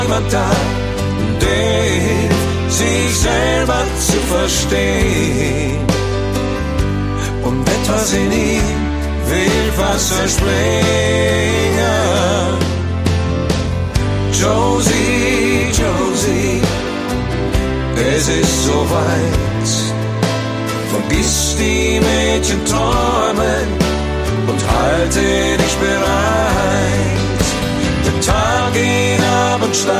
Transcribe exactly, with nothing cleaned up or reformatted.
jemand da, der hilft, sich selber zu verstehen und etwas in ihm will Wasser springen. Josie, Josie, es ist soweit, vergiss die Mädchen